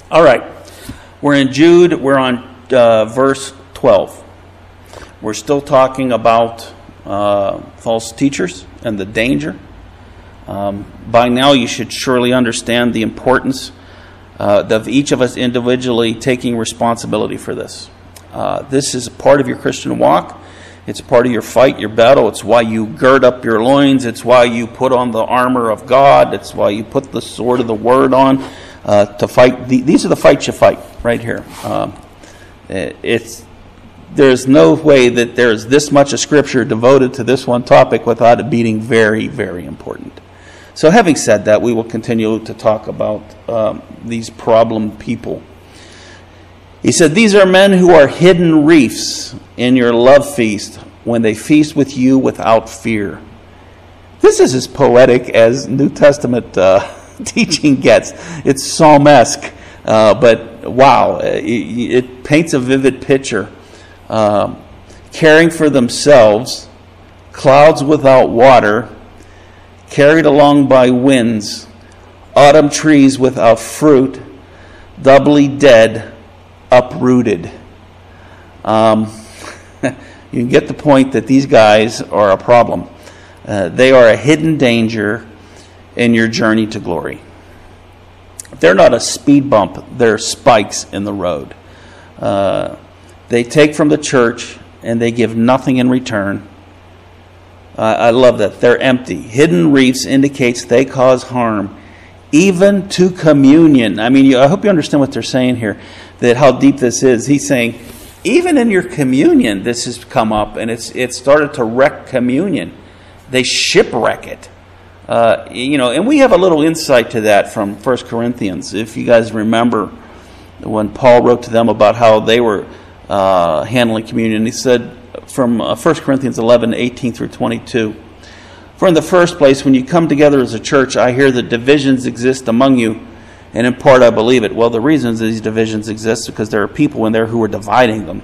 All right. We're in Jude. We're on verse 12. We're still talking about false teachers and the danger. By now you should surely understand the importance of each of us individually taking responsibility for this. This is a part of your Christian walk. It's a part of your fight, your battle. It's why you gird up your loins. It's why you put on the armor of God. It's why you put the sword of the Word on to fight. These are the fights you fight right here. There's no way that there's this much of Scripture devoted to this one topic without it being very, very important. So having said that, we will continue to talk about these problem people. He said, "These are men who are hidden reefs in your love feast when they feast with you without fear." This is as poetic as New Testament teaching gets. It's psalmesque, but wow, it paints a vivid picture. Caring for themselves, clouds without water, carried along by winds, autumn trees without fruit, doubly dead, uprooted. You can get the point that these guys are a problem. They are a hidden danger in your journey to glory. They're not a speed bump. They're spikes in the road. They take from the church and they give nothing in return. I love that. They're empty. Hidden reefs indicates they cause harm, even to communion. I mean, I hope you understand what they're saying here, that how deep this is. He's saying, even in your communion, this has come up, and it started to wreck communion. They shipwreck it. And we have a little insight to that from 1 Corinthians. If you guys remember when Paul wrote to them about how they were handling communion, he said from 1 Corinthians 11, 18 through 22, "For in the first place, when you come together as a church, I hear that divisions exist among you, and in part I believe it." Well, the reasons these divisions exist is because there are people in there who are dividing them.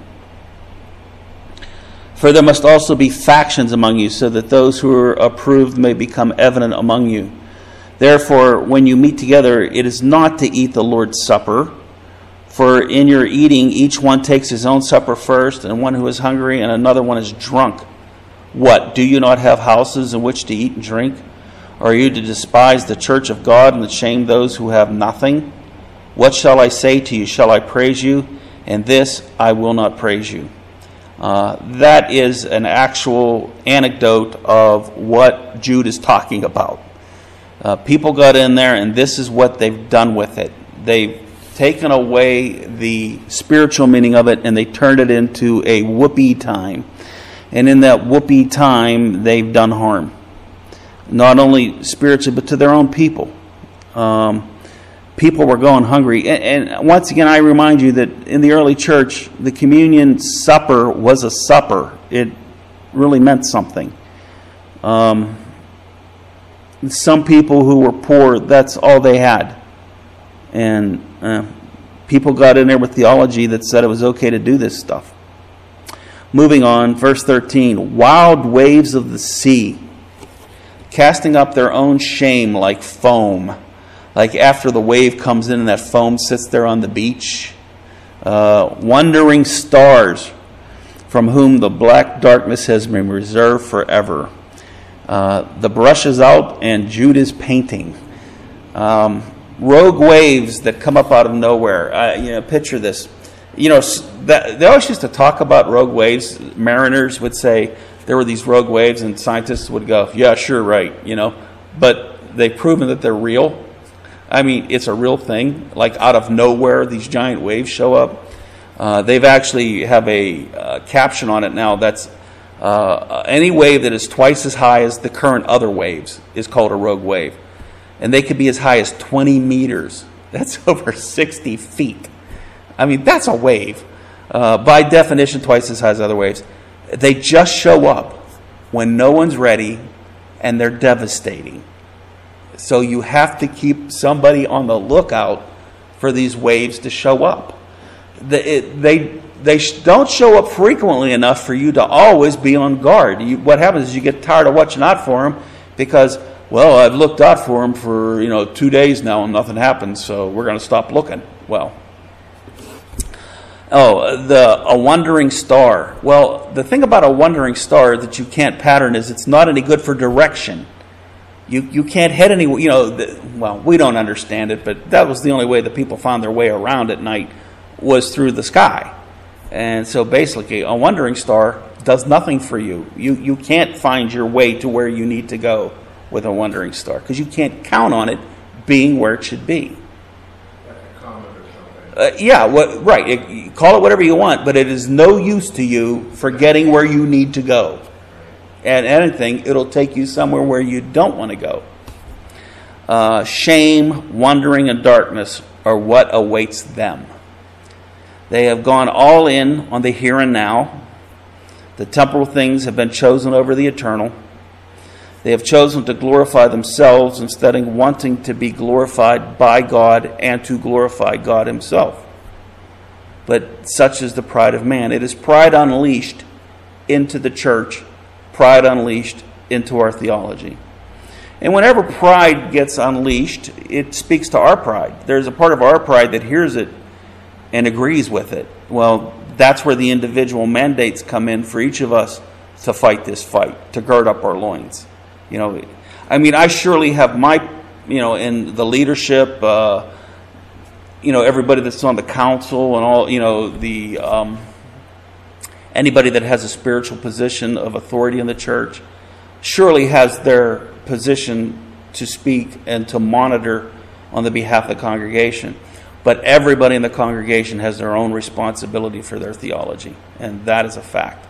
"For there must also be factions among you, so that those who are approved may become evident among you. Therefore, when you meet together, it is not to eat the Lord's Supper. For in your eating, each one takes his own supper first, and one who is hungry, and another one is drunk. What, do you not have houses in which to eat and drink? Or are you to despise the church of God and to shame those who have nothing? What shall I say to you? Shall I praise you? And this I will not praise you." That is an actual anecdote of what Jude is talking about. People got in there, and this is what they've done with it. They've taken away the spiritual meaning of it, and they turned it into a whoopee time. And in that whoopee time, they've done harm. Not only spiritually, but to their own people. People were going hungry. And once again, I remind you that in the early church, the communion supper was a supper. It really meant something. Some people who were poor, that's all they had. And people got in there with theology that said it was okay to do this stuff. Moving on, verse 13. "Wild waves of the sea, casting up their own shame like foam." Like after the wave comes in and that foam sits there on the beach. "Wandering stars, from whom the black darkness has been reserved forever." The brush is out and Jude is painting. Rogue waves that come up out of nowhere. Picture this. They always used to talk about rogue waves. Mariners would say there were these rogue waves, and scientists would go, "Yeah, sure, right." But they've proven that they're real. I mean, it's a real thing. Like out of nowhere, these giant waves show up. They've actually have a caption on it now that's any wave that is twice as high as the current other waves is called a rogue wave. And they could be as high as 20 meters. That's over 60 feet. I mean, that's a wave. By definition, twice as high as other waves. They just show up when no one's ready, and they're devastating. So you have to keep somebody on the lookout for these waves to show up. They don't show up frequently enough for you to always be on guard. What happens is you get tired of watching out for them because well, I've looked out for him for 2 days now and nothing happens, so we're going to stop looking. Well, a wandering star. Well, the thing about a wandering star that you can't pattern is it's not any good for direction. You can't head anywhere. Well, we don't understand it, but that was the only way that people found their way around at night was through the sky. And so basically, a wandering star does nothing for you. You can't find your way to where you need to go with a wandering star because you can't count on it being where it should be. Like a comet or something. Right. Call it whatever you want, but it is no use to you for getting where you need to go. And anything, it'll take you somewhere where you don't want to go. Shame, wandering, and darkness are what awaits them. They have gone all in on the here and now. The temporal things have been chosen over the eternal. They have chosen to glorify themselves instead of wanting to be glorified by God and to glorify God himself. But such is the pride of man. It is pride unleashed into the church, pride unleashed into our theology. And whenever pride gets unleashed, it speaks to our pride. There's a part of our pride that hears it and agrees with it. Well, that's where the individual mandates come in for each of us to fight this fight, to gird up our loins. I surely have my, in the leadership, everybody that's on the council and all, anybody that has a spiritual position of authority in the church surely has their position to speak and to monitor on the behalf of the congregation. But everybody in the congregation has their own responsibility for their theology, and that is a fact.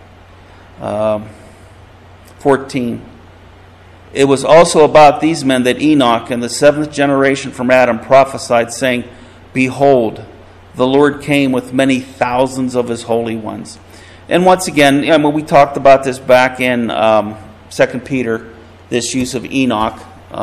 14. It was also about these men that Enoch in the seventh generation from Adam prophesied, saying, Behold, the Lord came with many thousands of his holy ones. And once again, we talked about this back in 2 Peter, this use of Enoch.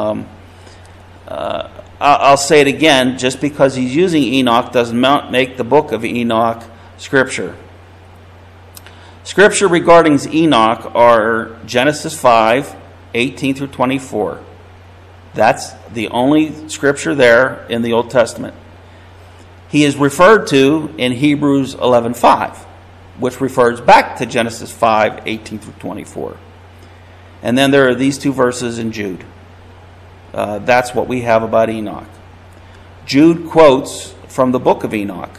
I'll say it again, just because he's using Enoch does not make the book of Enoch Scripture. Scripture regarding Enoch are Genesis 5, 18 through 24. That's the only Scripture there in the Old Testament. He is referred to in Hebrews 11:5, which refers back to Genesis 5, 18 through 24. And then there are these two verses in Jude. That's what we have about Enoch. Jude quotes from the book of Enoch.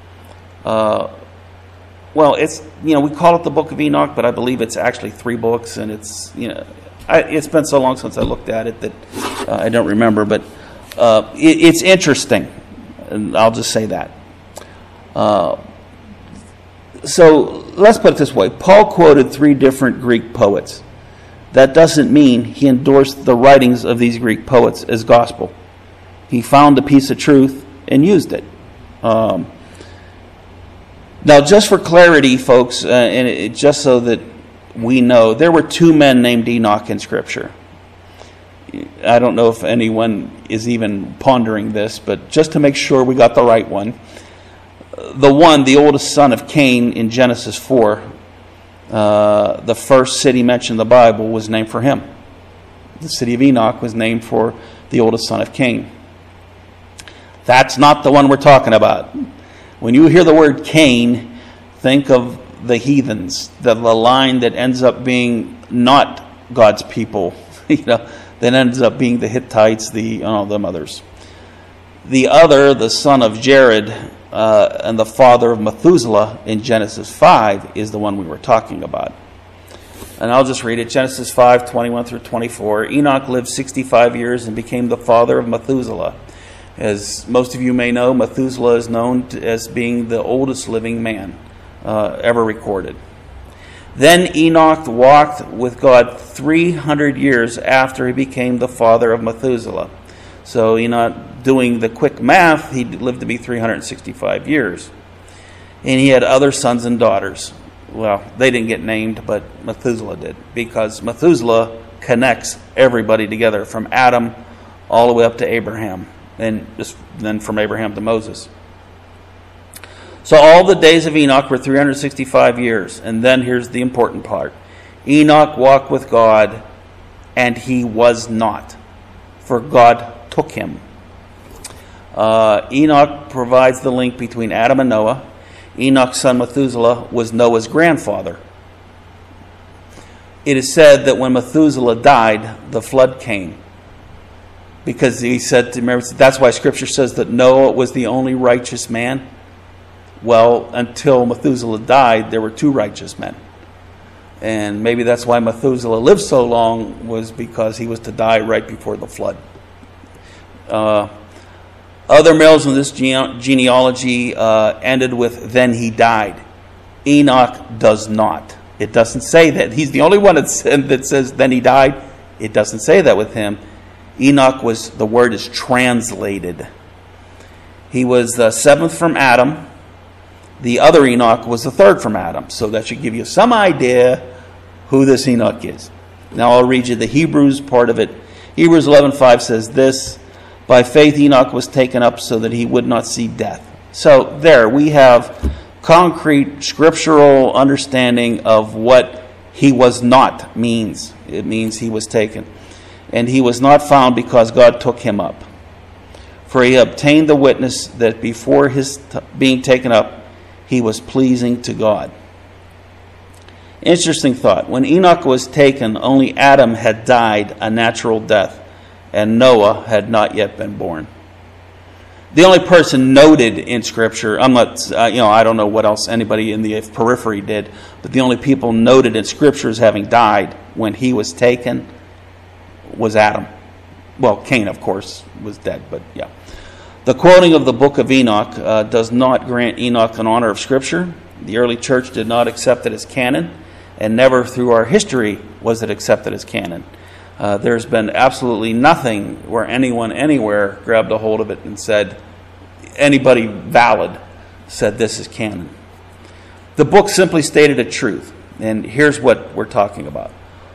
It's we call it the book of Enoch, but I believe it's actually 3 books, and it's it's been so long since I looked at it that I don't remember. But it's interesting, and I'll just say that. So let's put it this way: Paul quoted 3 different Greek poets. That doesn't mean he endorsed the writings of these Greek poets as gospel. He found a piece of truth and used it. Now, just for clarity, folks, just so that we know, there were 2 men named Enoch in Scripture. I don't know if anyone is even pondering this, but just to make sure we got the right one. The oldest son of Cain in Genesis 4, the first city mentioned in the Bible was named for him. The city of Enoch was named for the oldest son of Cain. That's not the one we're talking about. When you hear the word Cain, think of the heathens, the line that ends up being not God's people, that ends up being the Hittites, them others. The other, the son of Jared, and the father of Methuselah in Genesis 5 is the one we were talking about. And I'll just read it. Genesis 5, 21 through 24. Enoch lived 65 years and became the father of Methuselah. As most of you may know, Methuselah is known as being the oldest living man ever recorded. Then Enoch walked with God 300 years after he became the father of Methuselah. So Enoch, doing the quick math, he lived to be 365 years. And he had other sons and daughters. Well, they didn't get named, but Methuselah did, because Methuselah connects everybody together from Adam all the way up to Abraham, and then from Abraham to Moses. So all the days of Enoch were 365 years. And then here's the important part. Enoch walked with God, and he was not. for God took him. Enoch provides the link between Adam and Noah. Enoch's son Methuselah was Noah's grandfather. It is said that when Methuselah died, the flood came. Because he said, remember, that's why Scripture says that Noah was the only righteous man. Well, until Methuselah died, there were two righteous men. And maybe that's why Methuselah lived so long, was because he was to die right before the flood. Other males in this genealogy ended with, then he died. Enoch does not. It doesn't say that. He's the only one that says, then he died. It doesn't say that with him. Enoch was, the word is translated. He was the seventh from Adam. The other Enoch was the third from Adam. So that should give you some idea who this Enoch is. Now I'll read you the Hebrews part of it. Hebrews 11:5 says this, by faith Enoch was taken up so that he would not see death. So there we have concrete scriptural understanding of what he was not means. It means he was taken. And he was not found because God took him up. For he obtained the witness that before his being taken up, he was pleasing to God. Interesting thought. When Enoch was taken, only Adam had died a natural death, and Noah had not yet been born. The only person noted in Scripture, I'm not, I don't know what else anybody in the periphery did, but the only people noted in Scripture as having died when he was taken was Adam. Well, Cain, of course, was dead, but yeah. The quoting of the book of Enoch does not grant Enoch an honor of Scripture. The early church did not accept it as canon, and never through our history was it accepted as canon. There's been absolutely nothing where anyone anywhere grabbed a hold of it and said, anybody valid said this is canon. The book simply stated a truth, and here's what we're talking about.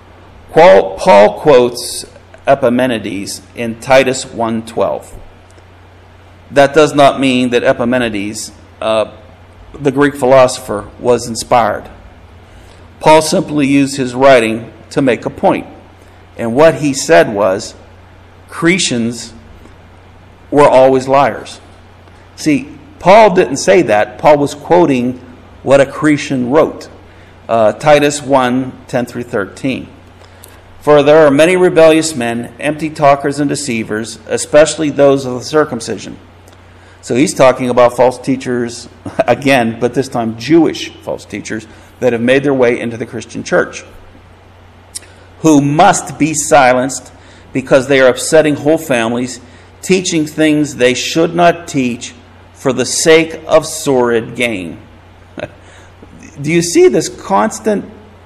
Paul quotes Epimenides in Titus 1:12. That does not mean that Epimenides, the Greek philosopher, was inspired. Paul simply used his writing to make a point. And what he said was, Cretans were always liars. See, Paul didn't say that. Paul was quoting what a Cretan wrote. Titus 1:10-13. For there are many rebellious men, empty talkers and deceivers, especially those of the circumcision. So he's talking about false teachers, again, but this time Jewish false teachers, that have made their way into the Christian church, who must be silenced because they are upsetting whole families, teaching things they should not teach for the sake of sordid gain. Do you see this constant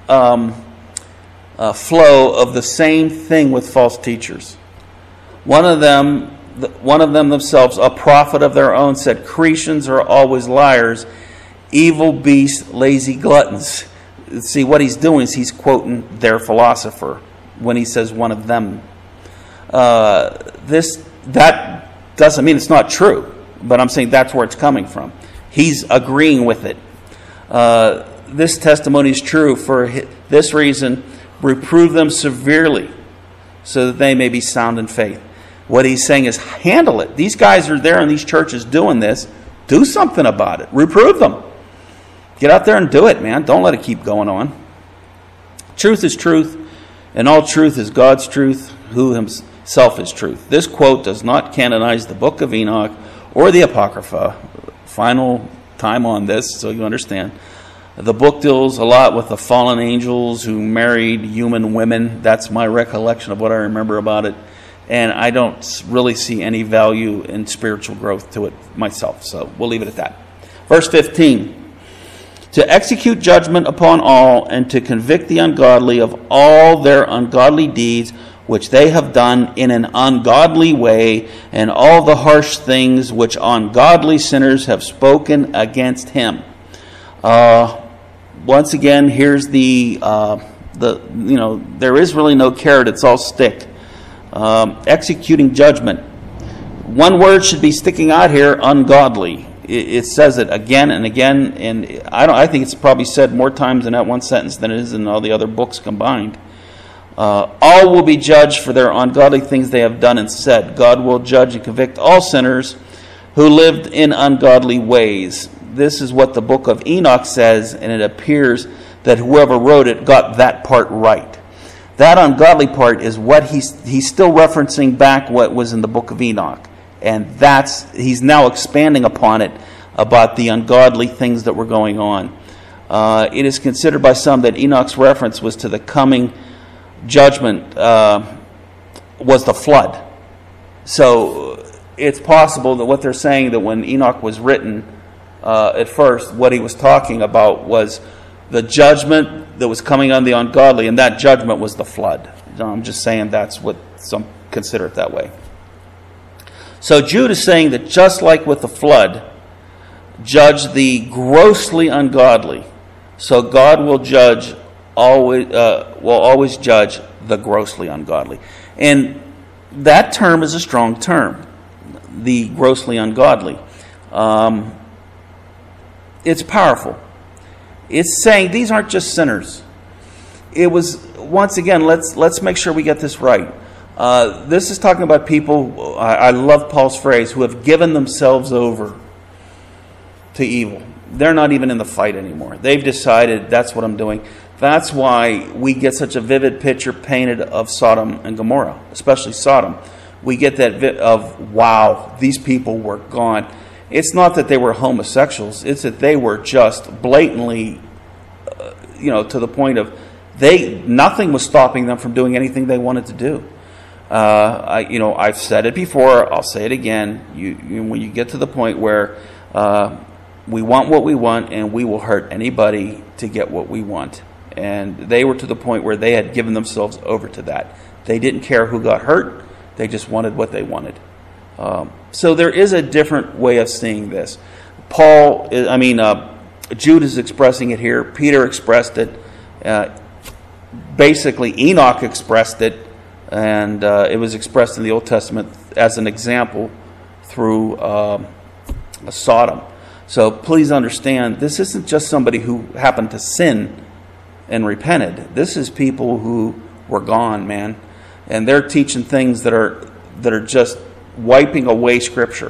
flow of the same thing with false teachers? One of them themselves, a prophet of their own, said, Cretans are always liars, evil beasts, lazy gluttons. See, what he's doing is he's quoting their philosopher when he says one of them. That doesn't mean it's not true, but I'm saying that's where it's coming from. He's agreeing with it. This testimony is true. For this reason, reprove them severely so that they may be sound in faith. What he's saying is handle it. These guys are there in these churches doing this. Do something about it. Reprove them. Get out there and do it, man. Don't let it keep going on. Truth is truth, and all truth is God's truth, who himself is truth. This quote does not canonize the book of Enoch or the Apocrypha. Final time on this, so you understand. The book deals a lot with the fallen angels who married human women. That's my recollection of what I remember about it. And I don't really see any value in spiritual growth to it myself. So we'll leave it at that. Verse 15. To execute judgment upon all and to convict the ungodly of all their ungodly deeds which they have done in an ungodly way, and all the harsh things which ungodly sinners have spoken against him. Once again, here's there is really no carrot, it's all stick. Executing judgment. One word should be sticking out here, ungodly. It says it again and again, and I think it's probably said more times in that one sentence than it is in all the other books combined. All will be judged for their ungodly things they have done and said. God will judge and convict all sinners who lived in ungodly ways. This is what the book of Enoch says, and it appears that whoever wrote it got that part right. That ungodly part is what he's still referencing back what was in the book of Enoch. And he's now expanding upon it about the ungodly things that were going on. It is considered by some that Enoch's reference was to the coming judgment, was the flood. So it's possible that what they're saying, that when Enoch was written at first, what he was talking about was the judgment that was coming on the ungodly, and that judgment was the flood. I'm just saying that's what some consider it that way. So Jude is saying that just like with the flood, judge the grossly ungodly. So God will always judge the grossly ungodly. And that term is a strong term, the grossly ungodly. It's powerful. It's saying these aren't just sinners. It was, once again, let's make sure we get this right. This is talking about people, I love Paul's phrase, who have given themselves over to evil. They're not even in the fight anymore. They've decided that's what I'm doing. That's why we get such a vivid picture painted of Sodom and Gomorrah, especially Sodom. We get that of, wow, these people were gone. It's not that they were homosexuals. It's that they were just blatantly, to the point of nothing was stopping them from doing anything they wanted to do. I've said it before. I'll say it again. When you get to the point where we want what we want, and we will hurt anybody to get what we want. And they were to the point where they had given themselves over to that. They didn't care who got hurt. They just wanted what they wanted. So there is a different way of seeing this. Jude is expressing it here. Peter expressed it. Basically, Enoch expressed it. And it was expressed in the Old Testament as an example through Sodom. So please understand, this isn't just somebody who happened to sin and repented. This is people who were gone, man. And they're teaching things that are just wiping away Scripture.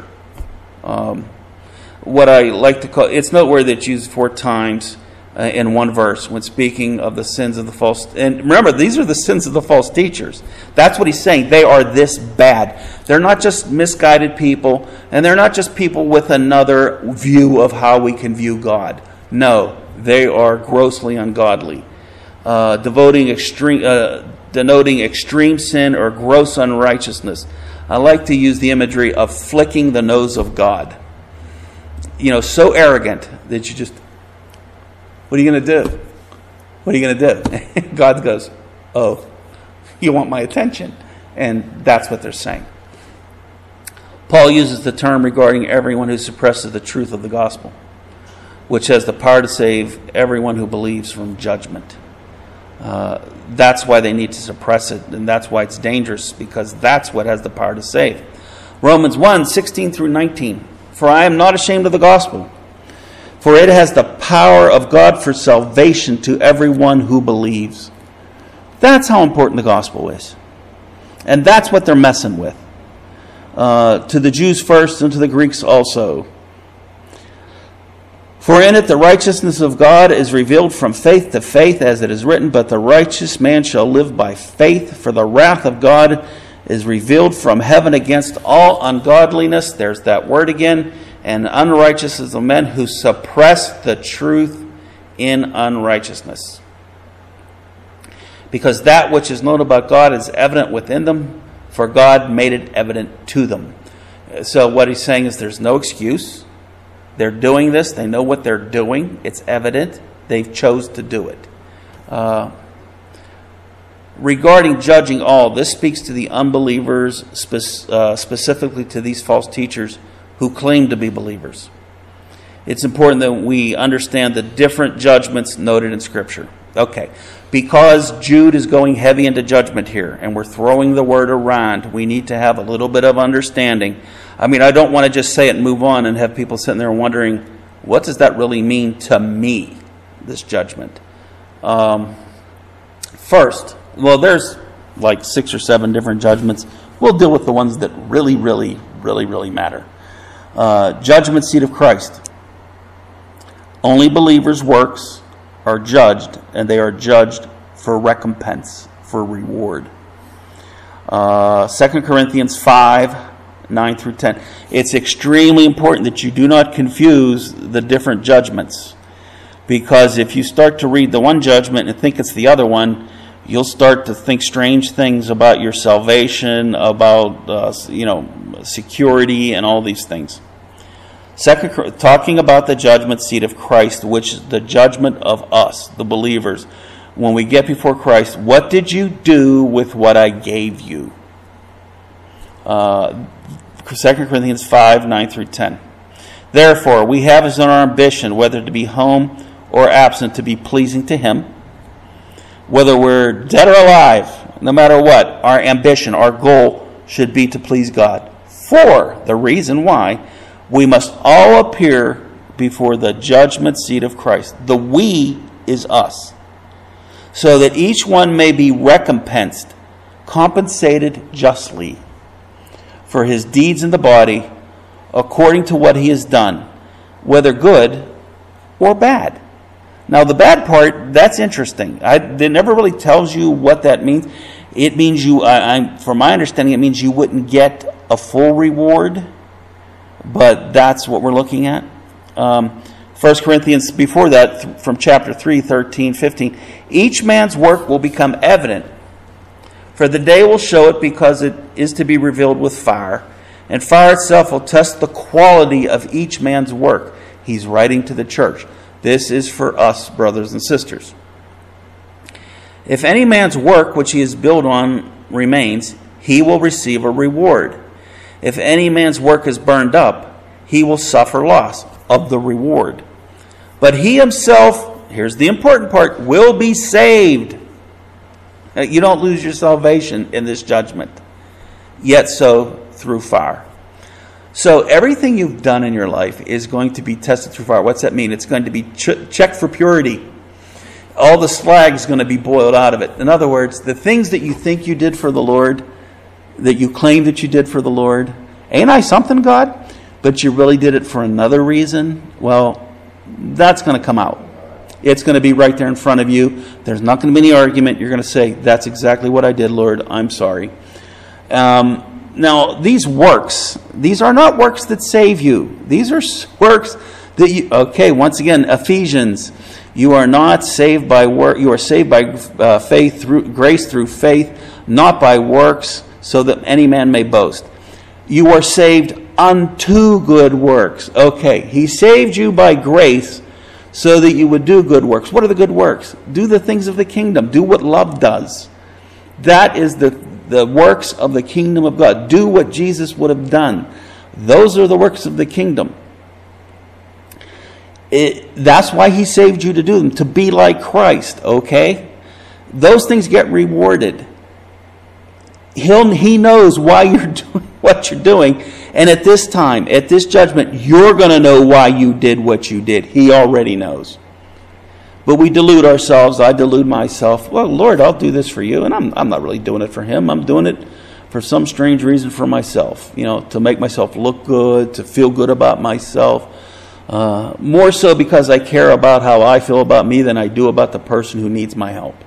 What I like to call, it's noteworthy that it's used 4 times in one verse when speaking of the sins of the false. And remember, these are the sins of the false teachers. That's what he's saying. They are this bad. They're not just misguided people, and they're not just people with another view of how we can view God. No, they are grossly ungodly, denoting extreme sin or gross unrighteousness. I like to use the imagery of flicking the nose of God. So arrogant that you just, what are you going to do? What are you going to do? God goes, oh, you want my attention? And that's what they're saying. Paul uses the term regarding everyone who suppresses the truth of the gospel, which has the power to save everyone who believes from judgment. That's why they need to suppress it, and that's why it's dangerous, because that's what has the power to save. Romans 1:16 through 19. For I am not ashamed of the gospel, for it has the power of God for salvation to everyone who believes. That's how important the gospel is. And that's what they're messing with. To the Jews first and to the Greeks also. For in it the righteousness of God is revealed from faith to faith, as it is written, but the righteous man shall live by faith, for the wrath of God is revealed from heaven against all ungodliness, there's that word again, and unrighteousness of men who suppress the truth in unrighteousness. Because that which is known about God is evident within them, for God made it evident to them. So what he's saying is there's no excuse. They're doing this. They know what they're doing. It's evident. They've chose to do it. Regarding judging all, this speaks to the unbelievers, specifically to these false teachers who claim to be believers. It's important that we understand the different judgments noted in Scripture. Okay, because Jude is going heavy into judgment here, and we're throwing the word around, we need to have a little bit of understanding. I don't want to just say it and move on and have people sitting there wondering, what does that really mean to me, this judgment? First, well, there's like 6 or 7 different judgments. We'll deal with the ones that really, really, really, really matter. Judgment seat of Christ. Only believers' works are judged, and they are judged for recompense, for reward. 2 Corinthians 5, 9 through 10. It's extremely important that you do not confuse the different judgments, because if you start to read the one judgment and think it's the other one, you'll start to think strange things about your salvation, about security, and all these things. Talking about the judgment seat of Christ, which is the judgment of us, the believers. When we get before Christ, what did you do with what I gave you? 2 Corinthians 5, 9 through 10. Therefore, we have as our ambition, whether to be home or absent, to be pleasing to Him. Whether we're dead or alive, no matter what, our ambition, our goal should be to please God. For the reason why we must all appear before the judgment seat of Christ. The we is us. So that each one may be recompensed, compensated justly for his deeds in the body, according to what he has done, whether good or bad. Now the bad part, that's interesting. It never really tells you what that means. It means from my understanding, it means you wouldn't get a full reward, but that's what we're looking at. 1 Corinthians, before that, from chapter 3, 13, 15, each man's work will become evident, for the day will show it, because it is to be revealed with fire, and fire itself will test the quality of each man's work. He's writing to the church. This is for us, brothers and sisters. If any man's work which he is built on remains, he will receive a reward. If any man's work is burned up, he will suffer loss of the reward. But he himself, here's the important part, will be saved. You don't lose your salvation in this judgment, yet so through fire. So everything you've done in your life is going to be tested through fire. What's that mean? It's going to be checked for purity. All the slag is going to be boiled out of it. In other words, the things that you think you did for the Lord, that you claim that you did for the Lord, ain't I something, God? But you really did it for another reason? Well, that's going to come out. It's going to be right there in front of you. There's not going to be any argument. You're going to say, that's exactly what I did, Lord. I'm sorry. Now, these works, these are not works that save you. These are works that you, once again, Ephesians, you are not saved by work. You are saved by faith, through grace through faith, not by works, so that any man may boast. You are saved unto good works. Okay, He saved you by grace so that you would do good works. What are the good works? Do the things of the kingdom. Do what love does. That is the works of the kingdom of God. Do what Jesus would have done. Those are the works of the kingdom. That's why He saved you to do them, to be like Christ, okay? Those things get rewarded. He knows why you're doing what you're doing. And at this time, at this judgment, you're going to know why you did what you did. He already knows. But we delude ourselves. I delude myself. Well, Lord, I'll do this for you. And I'm not really doing it for Him. I'm doing it for some strange reason for myself. To make myself look good, to feel good about myself. More so because I care about how I feel about me than I do about the person who needs my help.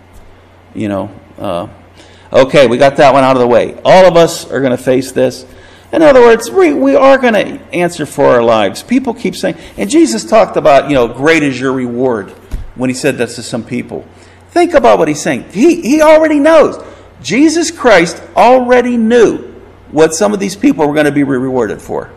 Okay, we got that one out of the way. All of us are going to face this. In other words, we are going to answer for our lives. People keep saying, and Jesus talked about, great is your reward when He said that to some people. Think about what He's saying. He already knows. Jesus Christ already knew what some of these people were going to be rewarded for.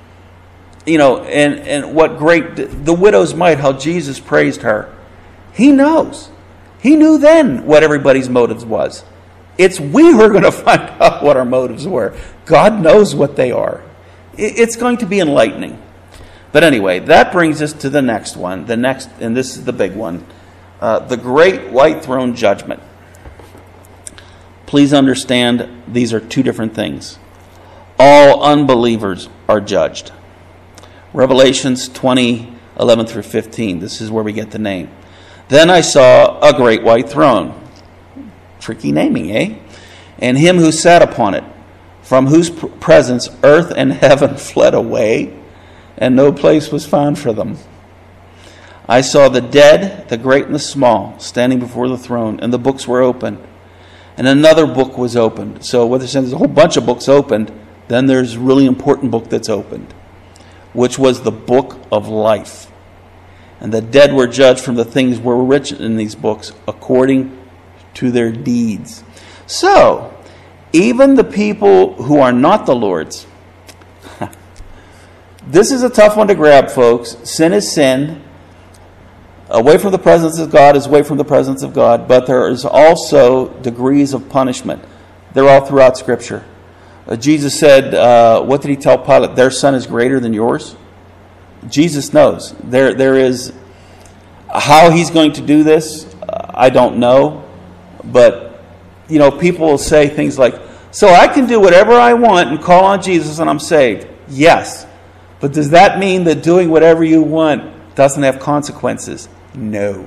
And what the widow's mite, how Jesus praised her. He knows. He knew then what everybody's motives was. It's we who are going to find out what our motives were. God knows what they are. It's going to be enlightening. But anyway, that brings us to the next one. And this is the big one. The great white throne judgment. Please understand, these are two different things. All unbelievers are judged. Revelations 20, 11 through 15. This is where we get the name. Then I saw a great white throne. Tricky naming, eh? And him who sat upon it, from whose presence earth and heaven fled away, and no place was found for them. I saw the dead, the great and the small, standing before the throne, and the books were opened. And another book was opened. So what they're saying, there's a whole bunch of books opened. Then there's a really important book that's opened, which was the book of life. And the dead were judged from the things were written in these books according to their deeds. So, even the people who are not the Lord's, this is a tough one to grab, folks. Sin is sin. Away from the presence of God is away from the presence of God, but there is also degrees of punishment. They're all throughout Scripture. Jesus said, what did he tell Pilate? Their son is greater than yours? Jesus knows. There is, how he's going to do this, I don't know. But, people will say things like, so I can do whatever I want and call on Jesus and I'm saved. Yes. But does that mean that doing whatever you want doesn't have consequences? No.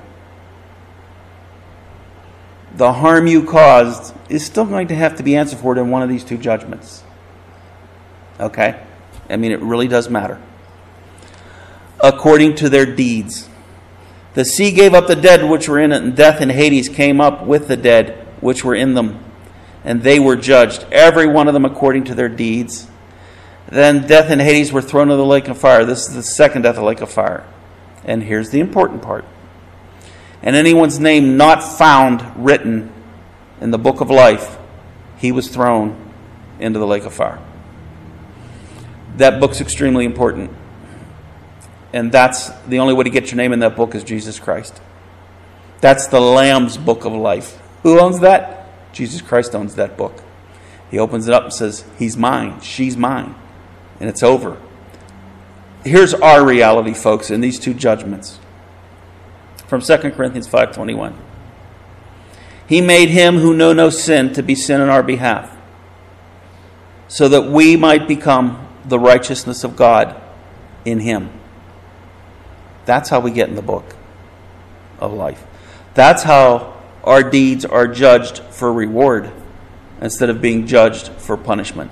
The harm you caused is still going to have to be answered for it in one of these two judgments. Okay? It really does matter. According to their deeds. The sea gave up the dead which were in it, and death and Hades came up with the dead which were in them. And they were judged, every one of them according to their deeds. Then death and Hades were thrown into the lake of fire. This is the second death, the lake of fire. And here's the important part. And anyone's name not found written in the book of life, he was thrown into the lake of fire. That book's extremely important. And that's the only way to get your name in that book is Jesus Christ. That's the Lamb's book of life. Who owns that? Jesus Christ owns that book. He opens it up and says, he's mine, she's mine. And it's over. Here's our reality, folks, in these two judgments. From 2 Corinthians 5:21. He made him who knew no sin to be sin in our behalf, so that we might become the righteousness of God in him. That's how we get in the book of life. That's how our deeds are judged for reward instead of being judged for punishment.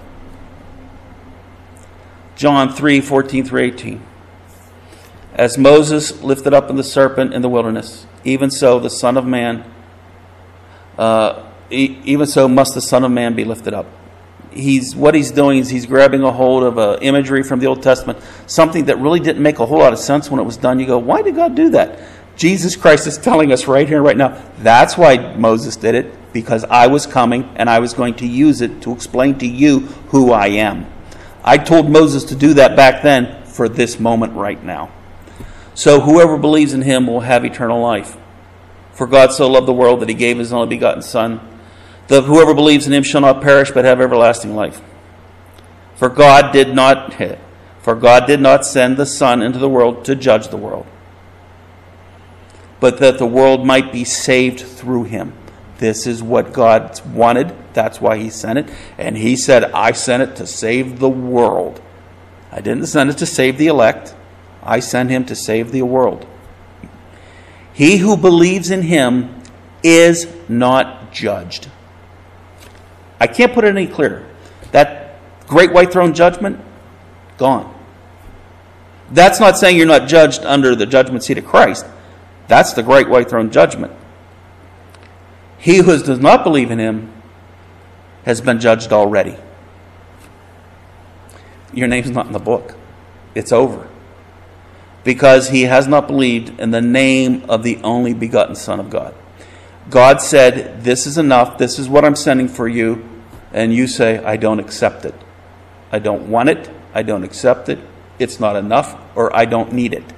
John 3:14-18. As Moses lifted up the serpent in the wilderness, even so the Son of Man, even so must the Son of Man be lifted up. What he's doing is he's grabbing a hold of imagery from the Old Testament, something that really didn't make a whole lot of sense when it was done. You go, why did God do that? Jesus Christ is telling us right here, right now, that's why Moses did it, because I was coming and I was going to use it to explain to you who I am. I told Moses to do that back then for this moment right now. So whoever believes in him will have eternal life. For God so loved the world that he gave his only begotten Son, that whoever believes in him shall not perish but have everlasting life. For God did not send the Son into the world to judge the world, but that the world might be saved through him. This is what God wanted. That's why he sent it. And he said, I sent it to save the world. I didn't send it to save the elect. I sent him to save the world. He who believes in him is not judged. I can't put it any clearer. That great white throne judgment, gone. That's not saying you're not judged under the judgment seat of Christ. That's the great white throne judgment. He who does not believe in him has been judged already. Your name's not in the book. It's over. Because he has not believed in the name of the only begotten Son of God. God said, this is enough, this is what I'm sending for you, and you say, I don't accept it. I don't want it, I don't accept it, it's not enough, or I don't need it.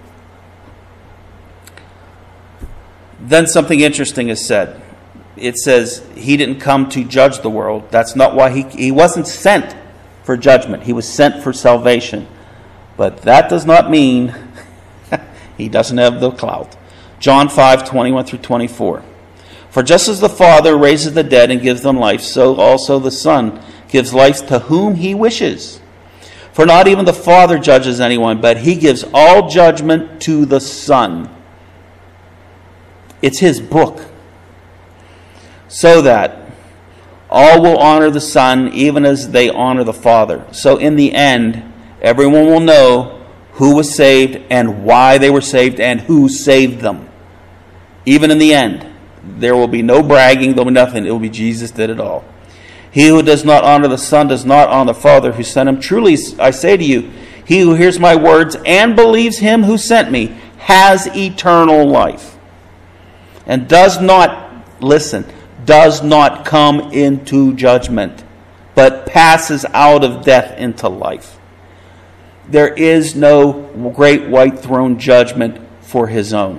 Then something interesting is said. It says, he didn't come to judge the world. That's not why he wasn't sent for judgment. He was sent for salvation. But that does not mean he doesn't have the clout. John 5:21-24. For just as the Father raises the dead and gives them life, so also the Son gives life to whom he wishes. For not even the Father judges anyone, but he gives all judgment to the Son. It's his book. so that all will honor the Son even as they honor the Father. So in the end, everyone will know who was saved and why they were saved and who saved them. Even in the end, there will be no bragging, there will be nothing. It will be Jesus did it all. He who does not honor the Son does not honor the Father who sent him. Truly, I say to you, he who hears my words and believes him who sent me has eternal life and does not, listen, does not come into judgment, but passes out of death into life. There is no great white throne judgment for his own.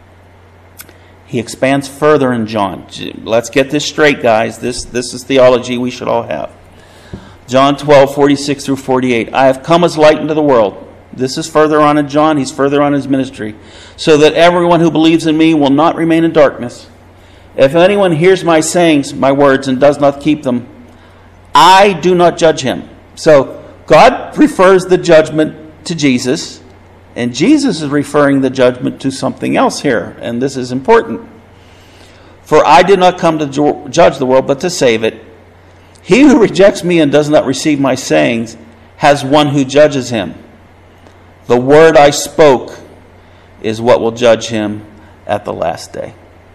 He expands further in John. Let's get this straight, guys. This is theology we should all have. John 12, 46 through 48. I have come as light into the world. This is further on in John. He's further on in his ministry. So that everyone who believes in me will not remain in darkness. If anyone hears my sayings, my words, and does not keep them, I do not judge him. So God refers the judgment to Jesus, and Jesus is referring the judgment to something else here, and this is important. For I did not come to judge the world, but to save it. He who rejects me and does not receive my sayings has one who judges him. The word I spoke is what will judge him at the last day.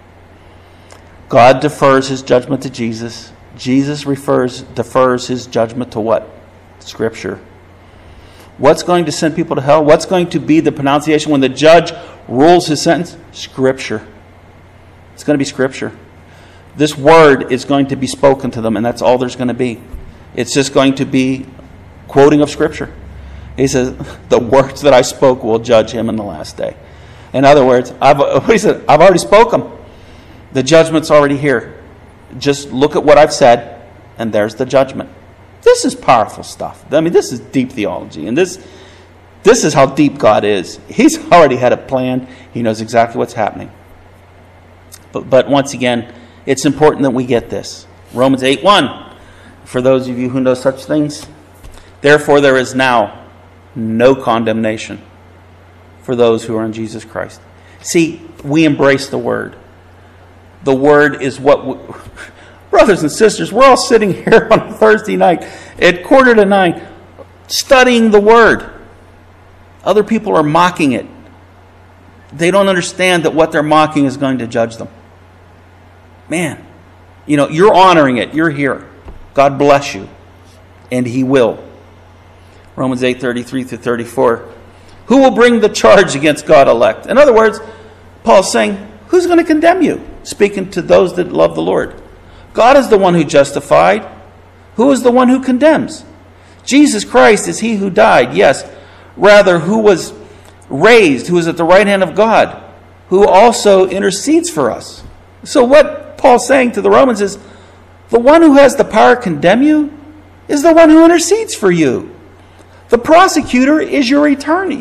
God defers his judgment to Jesus. Jesus defers his judgment to what? Scripture. What's going to send people to hell? What's going to be the pronunciation when the judge rules his sentence? Scripture. It's going to be Scripture. This word is going to be spoken to them, and that's all there's going to be. It's just going to be quoting of Scripture. He says, the words that I spoke will judge him in the last day. In other words, I've already spoken. The judgment's already here. Just look at what I've said, and there's the judgment. This is powerful stuff. I mean, this is deep theology, and this is how deep God is. He's already had a plan. He knows exactly what's happening. But once again, it's important that we get this. Romans 8:1. For those of you who know such things, therefore there is now no condemnation for those who are in Jesus Christ. See, we embrace the Word. The Word is what... Brothers and sisters, we're all sitting here on a Thursday night at 8:45 studying the Word. Other people are mocking it. They don't understand that what they're mocking is going to judge them. Man, you're honoring it. You're here. God bless you. And He will. Romans 8:33 through 34. Who will bring the charge against God elect? In other words, Paul's saying, who's going to condemn you? Speaking to those that love the Lord. God is the one who justified. Who is the one who condemns? Jesus Christ is He who died. Yes, rather, who was raised, who is at the right hand of God, who also intercedes for us. So what Paul's saying to the Romans is, the one who has the power to condemn you is the one who intercedes for you. The prosecutor is your attorney.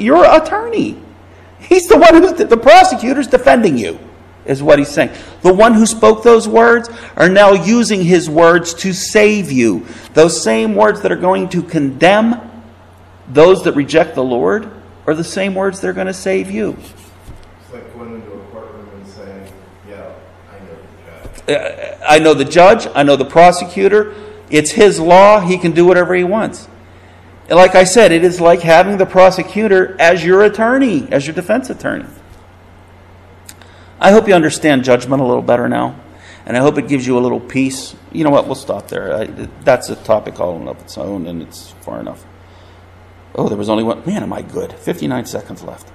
He's the one the prosecutor's defending you, is what he's saying. The one who spoke those words are now using his words to save you. Those same words that are going to condemn those that reject the Lord are the same words that are going to save you. It's like going into a courtroom and saying, yeah, I know the judge. I know the judge. I know the prosecutor. It's his law. He can do whatever he wants. And like I said, it is like having the prosecutor as your attorney, as your defense attorney. I hope you understand judgment a little better now. And I hope it gives you a little peace. You know what? We'll stop there. That's a topic all on its own, and it's far enough. Oh, there was only one. Man, am I good. 59 seconds left.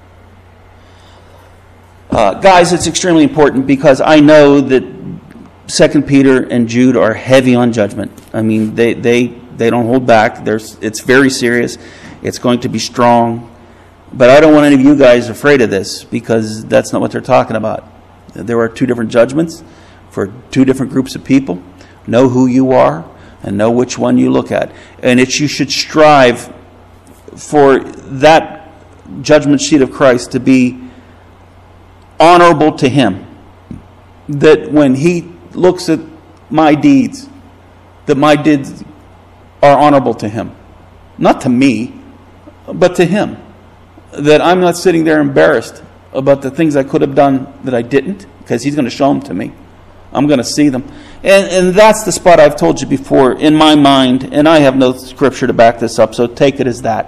Guys, it's extremely important because I know that 2 Peter and Jude are heavy on judgment. I mean, they don't hold back. It's very serious. It's going to be strong. But I don't want any of you guys afraid of this because that's not what they're talking about. There are two different judgments for two different groups of people. Know who you are and know which one you look at. And you should strive for that judgment seat of Christ to be honorable to Him. That when He looks at my deeds, that my deeds are honorable to Him. Not to me, but to Him. That I'm not sitting there embarrassed about the things I could have done that I didn't, because He's going to show them to me. I'm going to see them. And that's the spot I've told you before in my mind, and I have no scripture to back this up, so take it as that.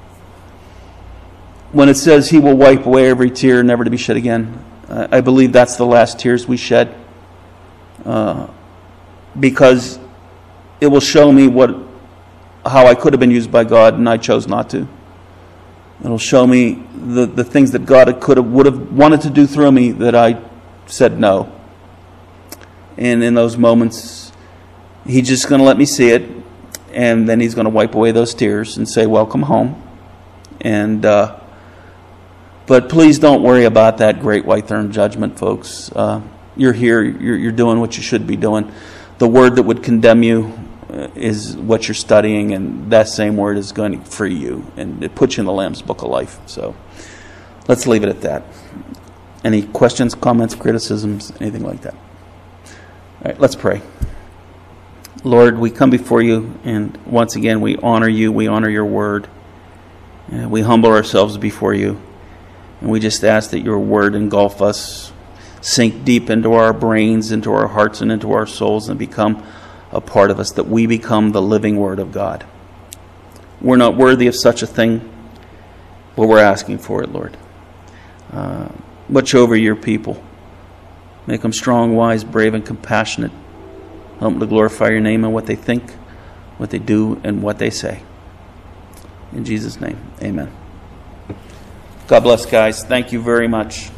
When it says he will wipe away every tear, never to be shed again, I believe that's the last tears we shed, because it will show me how I could have been used by God and I chose not to. It'll show me the things that God would have wanted to do through me that I said no. And in those moments, he's just going to let me see it, and then he's going to wipe away those tears and say, welcome home. And but please don't worry about that great white throne judgment, folks. You're here, you're doing what you should be doing. The word that would condemn you is what you're studying, and that same word is going to free you, and it puts you in the Lamb's Book of Life. So let's leave it at that. Any questions, comments, criticisms, anything like that? All right, let's pray. Lord, we come before you, and once again we honor you, we honor your word, and we humble ourselves before you, and we just ask that your word engulf us, sink deep into our brains, into our hearts, and into our souls, and become a part of us, that we become the living word of God. We're not worthy of such a thing, but we're asking for it, Lord. Watch over your people. Make them strong, wise, brave, and compassionate. Help them to glorify your name in what they think, what they do, and what they say. In Jesus' name, amen. God bless, guys. Thank you very much.